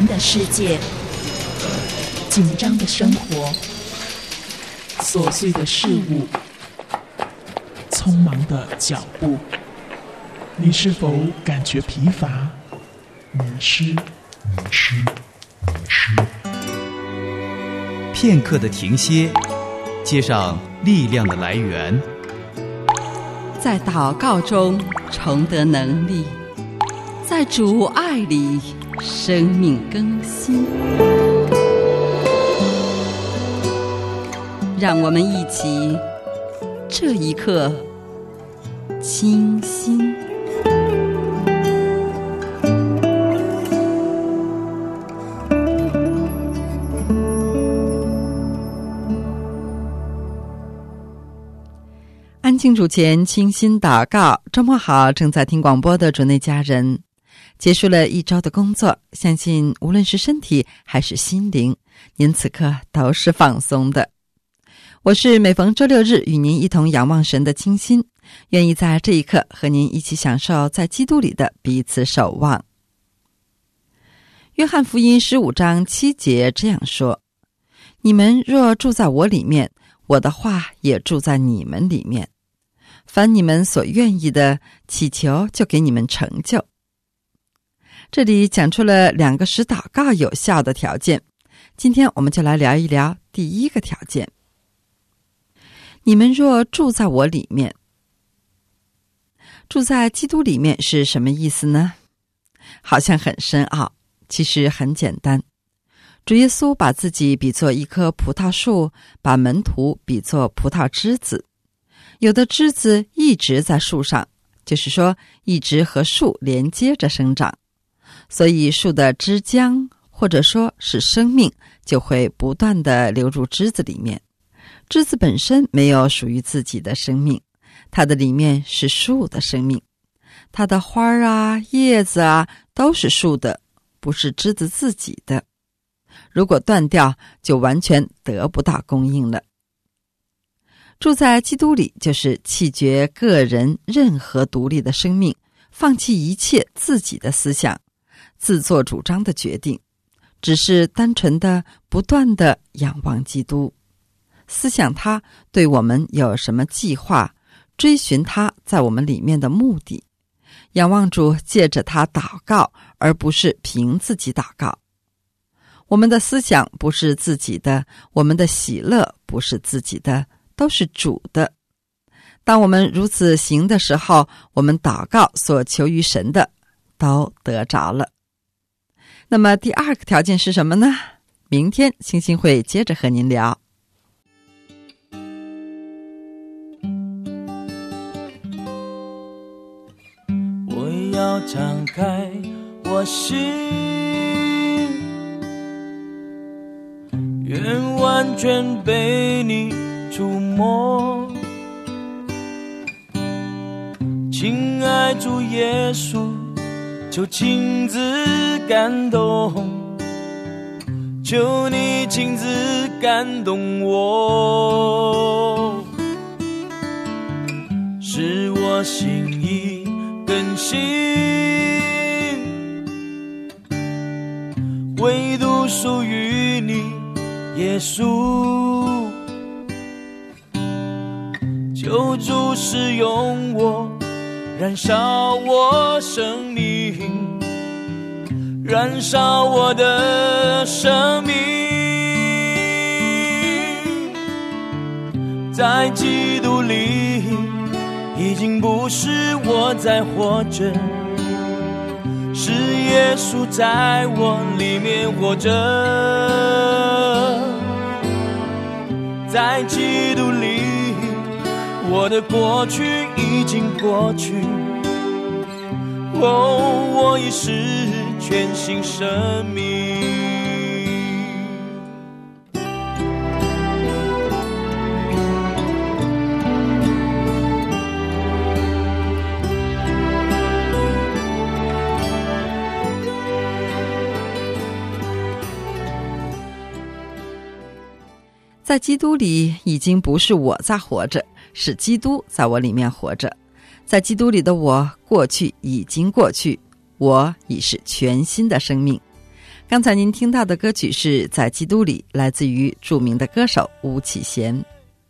的世界，紧张的生活，琐碎的事物，匆忙的脚步，你是否感觉疲乏、迷失？ 片刻的停歇，接上力量的来源， 在祷告中重得能力，在主爱里生命更新。让我们一起这一刻清心。安静主前，清心祷告。周末好，正在听广播的主内家人，结束了一周的工作，相信无论是身体还是心灵，您此刻都是放松的。我是每逢周六日与您一同仰望神的清心，愿意在这一刻和您一起享受在基督里的彼此守望。约翰福音15章7节这样说：你们若住在我里面，我的话也住在你们里面，凡你们所愿意的，祈求就给你们成就。这里讲出了2个使祷告有效的条件，今天我们就来聊一聊第一个条件。你们若住在我里面，住在基督里面是什么意思呢？好像很深奥，其实很简单。主耶稣把自己比作一棵葡萄树，把门徒比作葡萄枝子。有的枝子一直在树上，就是说一直和树连接着生长，所以树的枝浆或者说是生命就会不断地流入枝子里面。枝子本身没有属于自己的生命，它的里面是树的生命，它的花啊、叶子啊都是树的，不是枝子自己的。如果断掉，就完全得不到供应了。住在基督里，就是弃绝个人任何独立的生命，放弃一切自己的思想，自作主张的决定，只是单纯的不断的仰望基督，思想他对我们有什么计划，追寻他在我们里面的目的，仰望主借着他祷告，而不是凭自己祷告。我们的思想不是自己的，我们的喜乐不是自己的，都是主的。当我们如此行的时候，我们祷告所求于神的都得着了。那么第2个条件是什么呢？明天星星会接着和您聊。 我要敞开我心，愿完全被你触摸。亲爱主耶稣，求亲自感动，求你亲自感动我，使我心意更新，唯独属于你耶稣。求主使用我，燃烧我生命，燃烧我的生命。在基督里，已经不是我在活着，是耶稣在我里面活着。在基督里，我的过去已经过去，我已是全新生命。 在基督里，已经不是我在活着，是基督在我里面活着。在基督里的我，过去已经过去，我已是全新的生命。 刚才您听到的歌曲是在基督里，来自于著名的歌手巫启贤。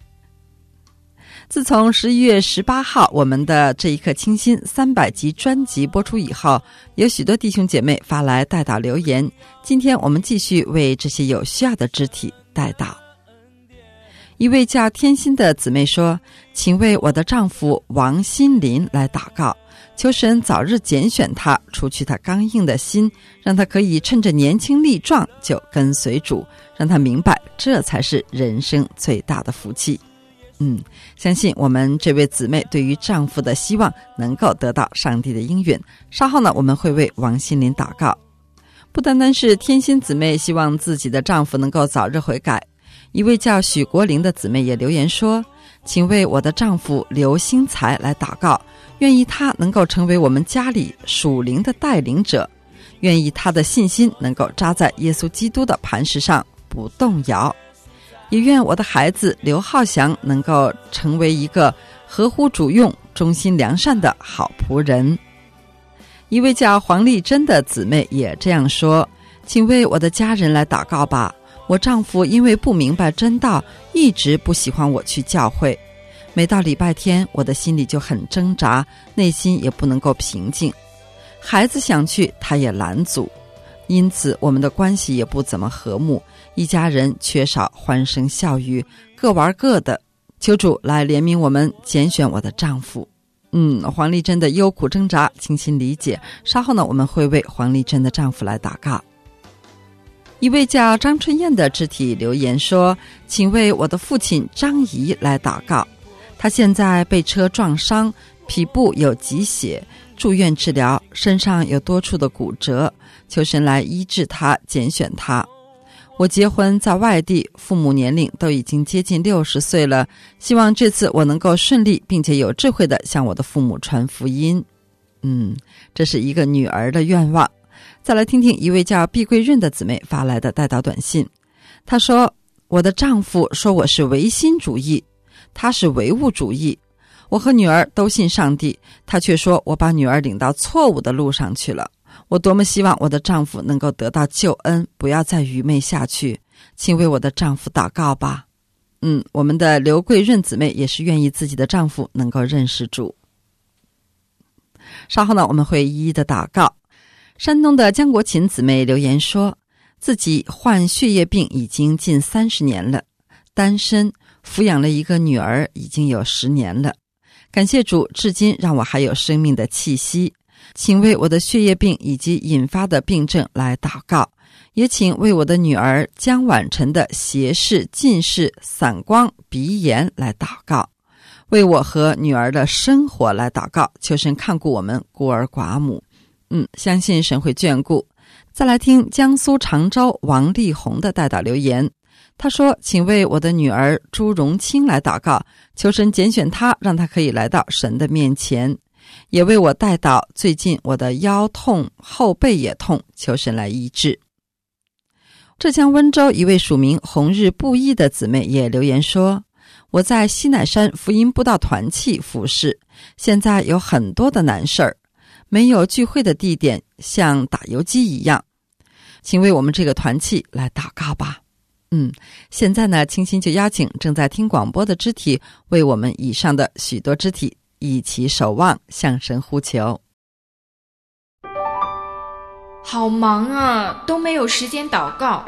自从11月18号我们的这一刻清新300集专辑播出以后，有许多弟兄姐妹发来代祷留言，今天我们继续为这些有需要的肢体代祷。一位叫天心的姊妹说，请为我的丈夫王新林来祷告，求神早日拣选他，除去他刚硬的心，让他可以趁着年轻力壮就跟随主，让他明白这才是人生最大的福气。相信我们这位姊妹对于丈夫的希望能够得到上帝的应允。稍后呢，我们会为王新林祷告。不单单是天心姊妹希望自己的丈夫能够早日悔改，一位叫许国玲的姊妹也留言说，请为我的丈夫刘兴才来祷告，愿意他能够成为我们家里属灵的带领者，愿意他的信心能够扎在耶稣基督的磐石上不动摇，也愿我的孩子刘浩翔能够成为一个合乎主用、忠心良善的好仆人。一位叫黄丽珍的姊妹也这样说，请为我的家人来祷告吧，我丈夫因为不明白真道，一直不喜欢我去教会，每到礼拜天我的心里就很挣扎，内心也不能够平静，孩子想去他也拦阻，因此我们的关系也不怎么和睦，一家人缺少欢声笑语，各玩各的，求主来怜悯我们，拣选我的丈夫。黄丽珍的忧苦挣扎倾心理解，稍后呢，我们会为黄丽珍的丈夫来祷告。一位叫张春燕的肢体留言说，请为我的父亲张仪来祷告，他现在被车撞伤，脾部有积血，住院治疗，身上有多处的骨折，求神来医治他，拣选他。我结婚在外地，父母年龄都已经接近60岁了，希望这次我能够顺利并且有智慧地向我的父母传福音。这是一个女儿的愿望。再来听听一位叫毕桂润的姊妹发来的代祷短信。她说，我的丈夫说我是唯心主义，他是唯物主义，我和女儿都信上帝，他却说我把女儿领到错误的路上去了。我多么希望我的丈夫能够得到救恩，不要再愚昧下去，请为我的丈夫祷告吧。我们的刘桂润姊妹也是愿意自己的丈夫能够认识主。稍后呢，我们会一一的祷告。山东的江国琴姊妹留言说，自己患血液病已经近30年了，单身，抚养了一个女儿已经有10年了，感谢主至今让我还有生命的气息，请为我的血液病以及引发的病症来祷告，也请为我的女儿江婉晨的斜视、近视、散光、鼻炎来祷告，为我和女儿的生活来祷告，求神看顾我们孤儿寡母。相信神会眷顾。再来听江苏常州王丽红的代祷留言，他说，请为我的女儿朱荣清来祷告，求神拣选她，让她可以来到神的面前，也为我代祷，最近我的腰痛，后背也痛，求神来医治。浙江温州一位署名红日布衣的姊妹也留言说，我在西乃山福音布道团契服侍，现在有很多的难事儿，没有聚会的地点，像打游击一样，请为我们这个团契来祷告吧。现在呢，清心就邀请正在听广播的肢体，为我们以上的许多肢体一起守望，向神呼求。 好忙啊，都没有时间祷告。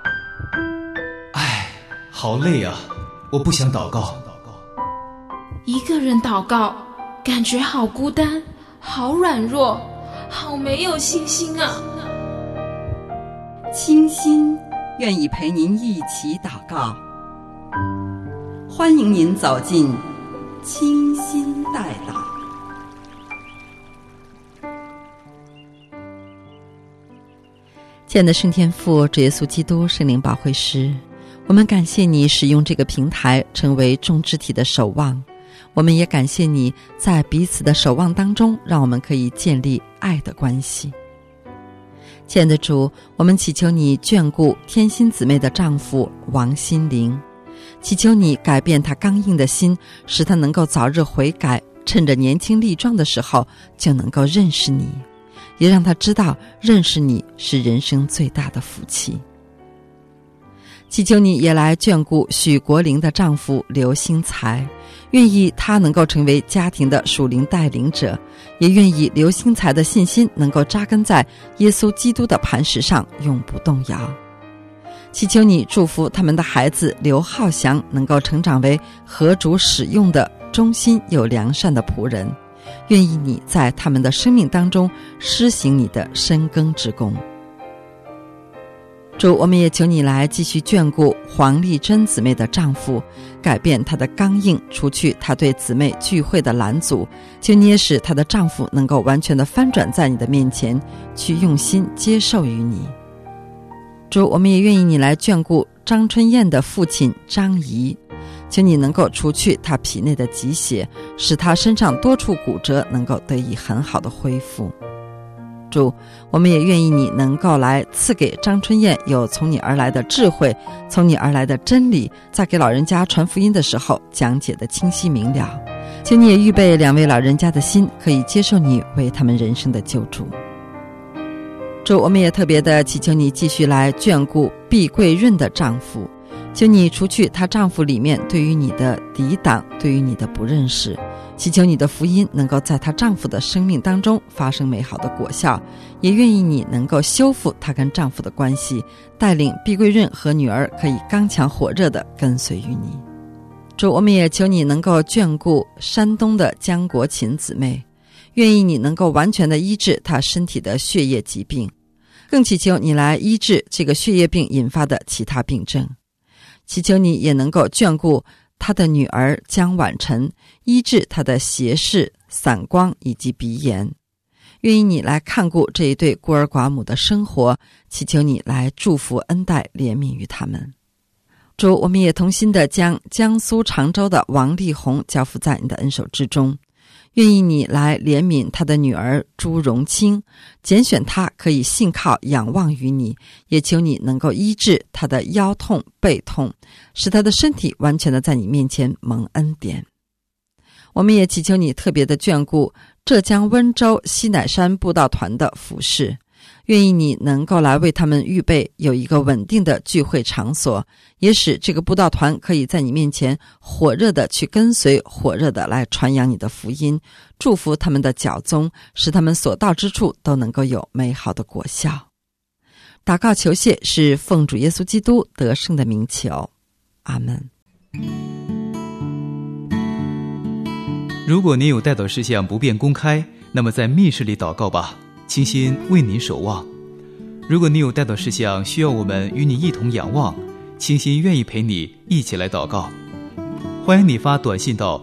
好累啊，我不想祷告。 一个人祷告，感觉好孤单，好软弱，好没有信心啊。 清心愿意陪您一起祷告，欢迎您走进清心代祷。亲爱的圣天父，主耶稣基督圣灵保惠师，我们感谢你使用这个平台成为众肢体的守望，我们也感谢你在彼此的守望当中，让我们可以建立爱的关系。亲爱的主，我们祈求你眷顾天心姊妹的丈夫王心凌，祈求你改变他刚硬的心，使他能够早日悔改，趁着年轻力壮的时候就能够认识你， 也让他知道认识你是人生最大的福气。祈求你也来眷顾许国玲的丈夫刘兴才，愿意他能够成为家庭的属灵带领者，也愿意刘兴才的信心能够扎根在耶稣基督的磐石上，永不动摇。祈求你祝福他们的孩子刘浩翔能够成长为合主使用的忠心又良善的仆人，愿意你在他们的生命当中施行你的深耕之功。主，我们也求你来继续眷顾黄丽珍姊妹的丈夫，改变她的刚硬，除去她对姊妹聚会的拦阻，求你也使她的丈夫能够完全的翻转在你的面前，去用心接受于你。主，我们也愿意你来眷顾张春燕的父亲张仪，求你能够除去他脾内的积血，使他身上多处骨折能够得以很好的恢复。主，我们也愿意你能够来赐给张春燕有从你而来的智慧，从你而来的真理，在给老人家传福音的时候讲解的清晰明了。求你也预备2位老人家的心，可以接受你为他们人生的救主。主，我们也特别的祈求你继续来眷顾毕桂润的丈夫，求你除去她丈夫里面对于你的抵挡，对于你的不认识，祈求你的福音能够在她丈夫的生命当中发生美好的果效，也愿意你能够修复她跟丈夫的关系，带领毕桂润和女儿可以刚强火热地跟随于你。主，我们也求你能够眷顾山东的江国琴姊妹，愿意你能够完全地医治她身体的血液疾病，更祈求你来医治这个血液病引发的其他病症。祈求你也能够眷顾他的女儿江婉晨，医治他的斜视、散光以及鼻炎。愿意你来看顾这一对孤儿寡母的生活，祈求你来祝福恩待怜悯于他们。主，我们也同心地将江苏常州的王丽红交付在你的恩手之中，愿意你来怜悯他的女儿朱荣清，拣选他可以信靠仰望于你，也求你能够医治他的腰痛背痛，使他的身体完全的在你面前蒙恩典。我们也祈求你特别的眷顾浙江温州西乃山布道团的服事，愿意你能够来为他们预备有一个稳定的聚会场所，也使这个布道团可以在你面前火热的去跟随，火热的来传扬你的福音，祝福他们的教宗，使他们所到之处都能够有美好的果效。祷告求谢是奉主耶稣基督得胜的名求，阿们。 如果您有代祷事项不便公开，那么在密室里祷告吧，倾心为您守望。如果你有代祷事项需要我们与你一同仰望，倾心愿意陪你一起来祷告。欢迎你发短信到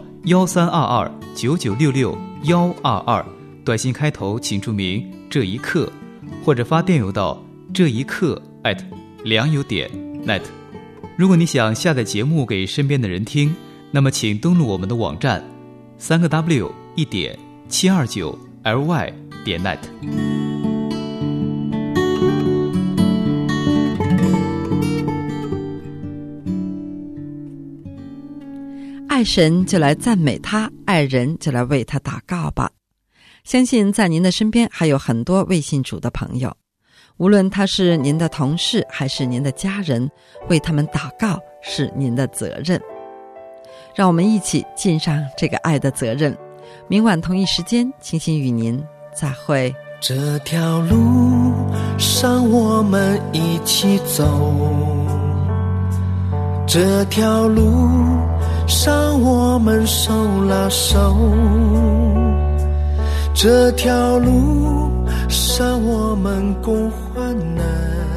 132299662122，短信开头请注明这一刻，或者发电邮到这一刻@良友.net。如果你想下载节目给身边的人听，那么请登录我们的网站3w1.729ly.net。 爱神就来赞美他，爱人就来为他祷告吧。相信在您的身边还有很多未信主的朋友，无论他是您的同事还是您的家人，为他们祷告是您的责任。让我们一起尽上这个爱的责任。明晚同一时间，倾心与您再会。 这条路上我们一起走，这条路上我们手拉手，这条路上我们共患难。